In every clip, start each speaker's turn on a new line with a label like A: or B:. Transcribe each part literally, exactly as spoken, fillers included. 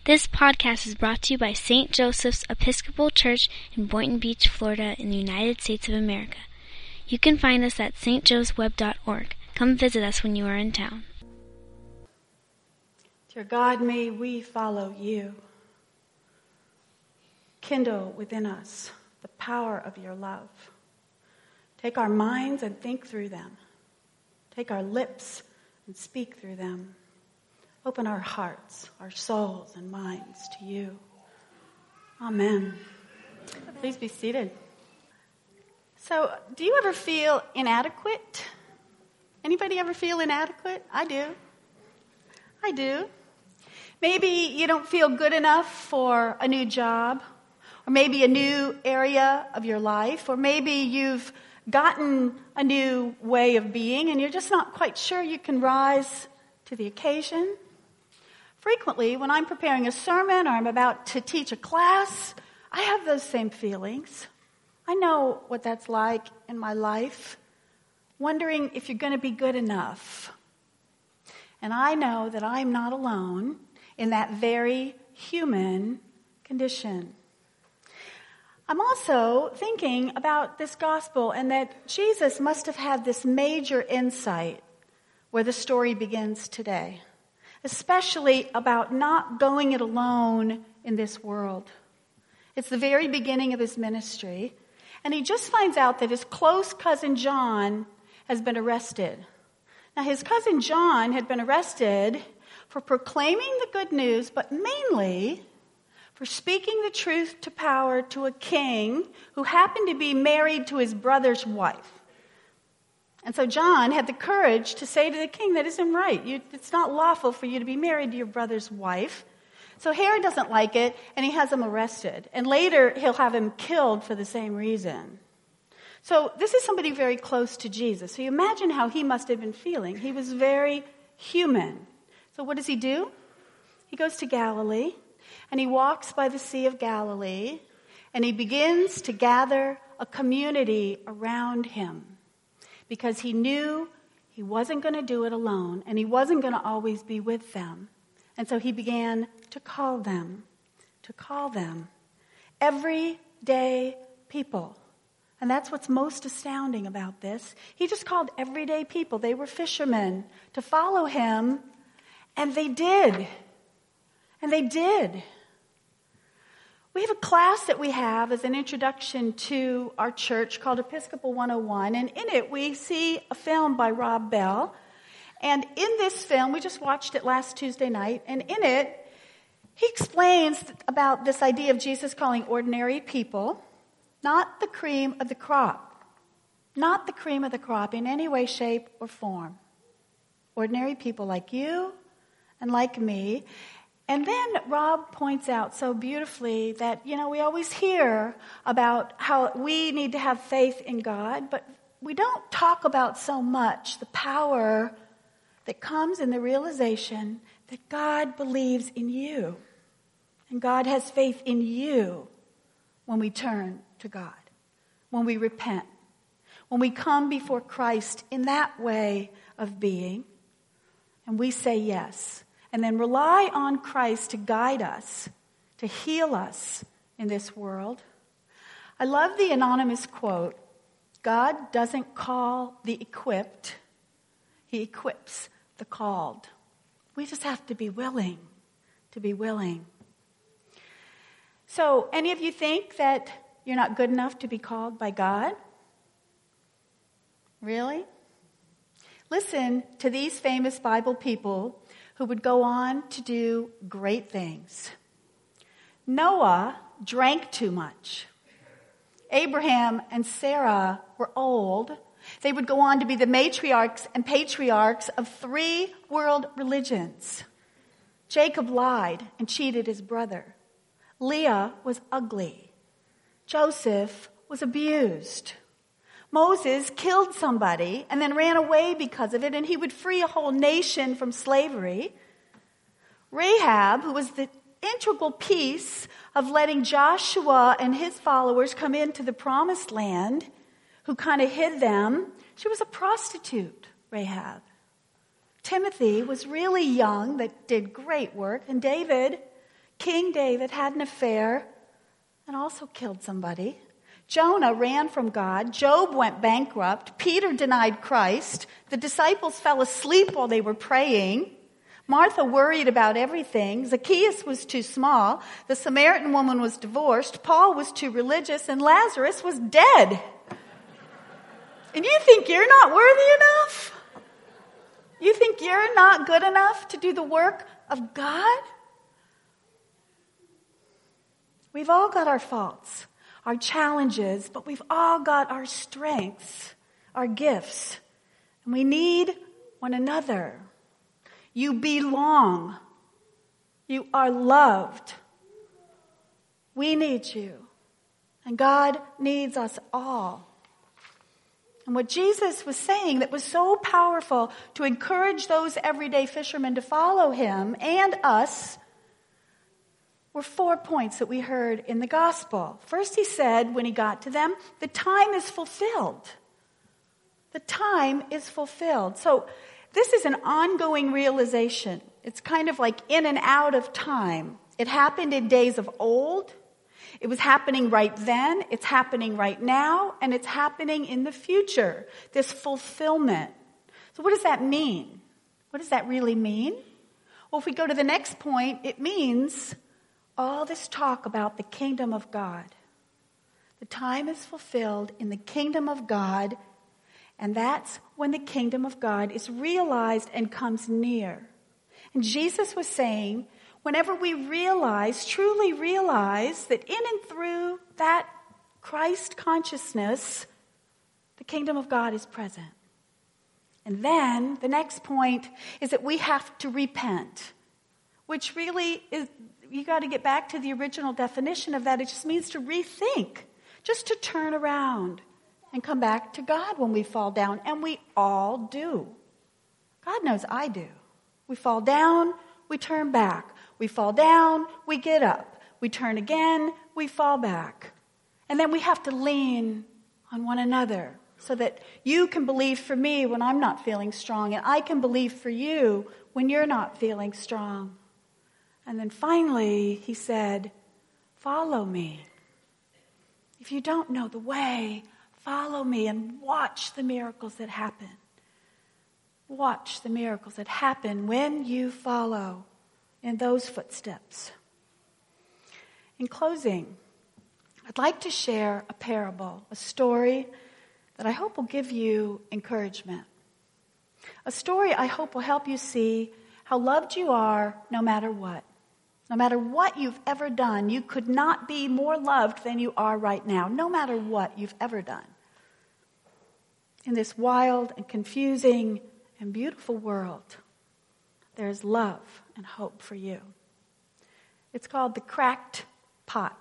A: This podcast is brought to you by Saint Joseph's Episcopal Church in Boynton Beach, Florida, in the United States of America. You can find us at s t joes web dot org. Come visit us when you are in town.
B: Dear God, may we follow you. Kindle within us the power of your love. Take our minds and think through them. Take our lips and speak through them. Open our hearts, our souls, and minds to you. Amen. Please be seated. So, do you ever feel inadequate? Anybody ever feel inadequate? I do. I do. Maybe you don't feel good enough for a new job, or maybe a new area of your life, or maybe you've gotten a new way of being and you're just not quite sure you can rise to the occasion. Frequently, when I'm preparing a sermon or I'm about to teach a class, I have those same feelings. I know what that's like in my life, wondering if you're going to be good enough. And I know that I'm not alone in that very human condition. I'm also thinking about this gospel and that Jesus must have had this major insight where the story begins today, especially about not going it alone in this world. It's the very beginning of his ministry, and he just finds out that his close cousin John has been arrested. Now, his cousin John had been arrested for proclaiming the good news, but mainly for speaking the truth to power to a king who happened to be married to his brother's wife. And so John had the courage to say to the king, that isn't right. You, it's not lawful for you to be married to your brother's wife. So Herod doesn't like it, and he has him arrested. And later, he'll have him killed for the same reason. So this is somebody very close to Jesus. So you imagine how he must have been feeling. He was very human. So what does he do? He goes to Galilee, and he walks by the Sea of Galilee, and he begins to gather a community around him, because he knew he wasn't going to do it alone, and he wasn't going to always be with them. And so he began to call them, to call them everyday people. And that's what's most astounding about this. He just called everyday people. They were fishermen to follow him, and they did. And they did. We have a class that we have as an introduction to our church called Episcopal one oh one, and in it we see a film by Rob Bell. And in this film, we just watched it last Tuesday night, and in it, he explains about this idea of Jesus calling ordinary people, not the cream of the crop, not the cream of the crop in any way, shape, or form. Ordinary people like you and like me. And then Rob points out so beautifully that, you know, we always hear about how we need to have faith in God, but we don't talk about so much the power that comes in the realization that God believes in you. And God has faith in you when we turn to God, when we repent, when we come before Christ in that way of being, and we say yes. And then rely on Christ to guide us, to heal us in this world. I love the anonymous quote, God doesn't call the equipped, he equips the called. We just have to be willing, to be willing. So, any of you think that you're not good enough to be called by God? Really? Listen to these famous Bible people who would go on to do great things. Noah drank too much. Abraham and Sarah were old. They would go on to be the matriarchs and patriarchs of three world religions. Jacob lied and cheated his brother. Leah was ugly. Joseph was abused. Moses killed somebody and then ran away because of it, and he would free a whole nation from slavery. Rahab, who was the integral piece of letting Joshua and his followers come into the promised land, who kind of hid them, she was a prostitute, Rahab. Timothy was really young, that did great work, and David, King David had an affair and also killed somebody. Jonah ran from God. Job went bankrupt. Peter denied Christ. The disciples fell asleep while they were praying. Martha worried about everything. Zacchaeus was too small. The Samaritan woman was divorced. Paul was too religious. And Lazarus was dead. And you think you're not worthy enough? You think you're not good enough to do the work of God? We've all got our faults, our challenges, but we've all got our strengths, our gifts, and we need one another. You belong. You are loved. We need you, and God needs us all. And what Jesus was saying that was so powerful to encourage those everyday fishermen to follow him and us were four points that we heard in the gospel. First, he said, when he got to them, the time is fulfilled. The time is fulfilled. So this is an ongoing realization. It's kind of like in and out of time. It happened in days of old. It was happening right then. It's happening right now. And it's happening in the future. This fulfillment. So what does that mean? What does that really mean? Well, if we go to the next point, it means all this talk about the kingdom of God. The time is fulfilled in the kingdom of God, and that's when the kingdom of God is realized and comes near. And Jesus was saying, whenever we realize, truly realize that in and through that Christ consciousness, the kingdom of God is present. And then the next point is that we have to repent, which really is, you got to get back to the original definition of that. It just means to rethink, just to turn around and come back to God when we fall down. And we all do. God knows I do. We fall down, we turn back. We fall down, we get up. We turn again, we fall back. And then we have to lean on one another so that you can believe for me when I'm not feeling strong, and I can believe for you when you're not feeling strong. And then finally, he said, follow me. If you don't know the way, follow me and watch the miracles that happen. Watch the miracles that happen when you follow in those footsteps. In closing, I'd like to share a parable, a story that I hope will give you encouragement. A story I hope will help you see how loved you are no matter what. No matter what you've ever done, you could not be more loved than you are right now, no matter what you've ever done. In this wild and confusing and beautiful world, there's love and hope for you. It's called The Cracked Pot.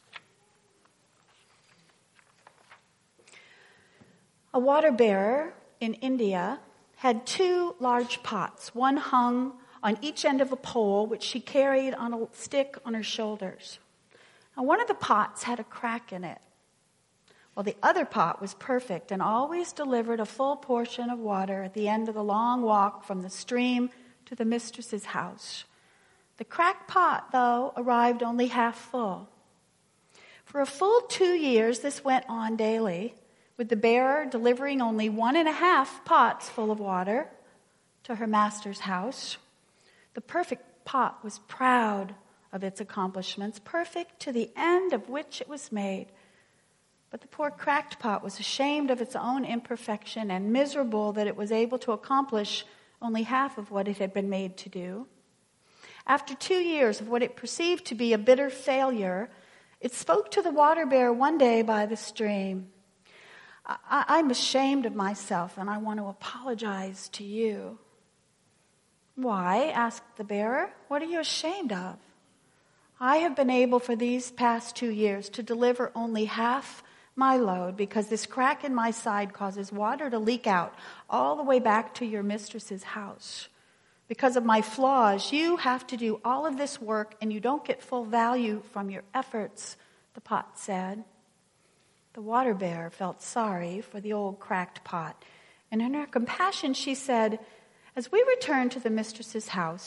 B: A water bearer in India had two large pots. One hung on each end of a pole, which she carried on a stick on her shoulders. Now, one of the pots had a crack in it, while the other pot was perfect and always delivered a full portion of water at the end of the long walk from the stream to the mistress's house. The cracked pot, though, arrived only half full. For a full two years, this went on daily, with the bearer delivering only one and a half pots full of water to her master's house. The perfect pot was proud of its accomplishments, perfect to the end of which it was made. But the poor cracked pot was ashamed of its own imperfection and miserable that it was able to accomplish only half of what it had been made to do. After two years of what it perceived to be a bitter failure, it spoke to the water bearer one day by the stream. I- I'm ashamed of myself, and I want to apologize to you. Why? Asked the bearer. What are you ashamed of? I have been able for these past two years to deliver only half my load because this crack in my side causes water to leak out all the way back to your mistress's house. Because of my flaws, you have to do all of this work and you don't get full value from your efforts, the pot said. The water bearer felt sorry for the old cracked pot, and in her compassion she said, as we return to the mistress's house,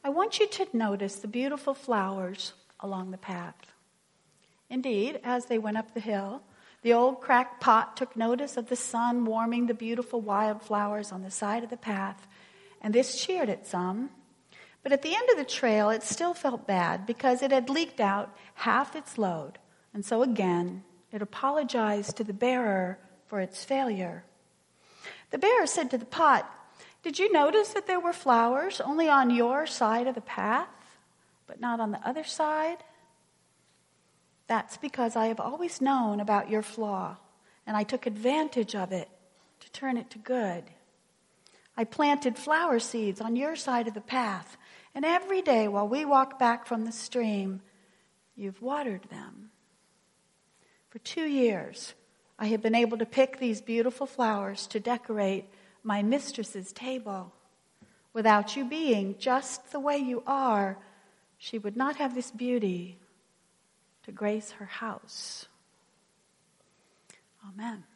B: I want you to notice the beautiful flowers along the path. Indeed, as they went up the hill, the old cracked pot took notice of the sun warming the beautiful wildflowers on the side of the path, and this cheered it some. But at the end of the trail, it still felt bad because it had leaked out half its load, and so again, it apologized to the bearer for its failure. The bearer said to the pot, "Did you notice that there were flowers only on your side of the path, but not on the other side? That's because I have always known about your flaw, and I took advantage of it to turn it to good. I planted flower seeds on your side of the path, and every day while we walk back from the stream, you've watered them. For two years, I have been able to pick these beautiful flowers to decorate my mistress's table. Without you being just the way you are, she would not have this beauty to grace her house." Amen.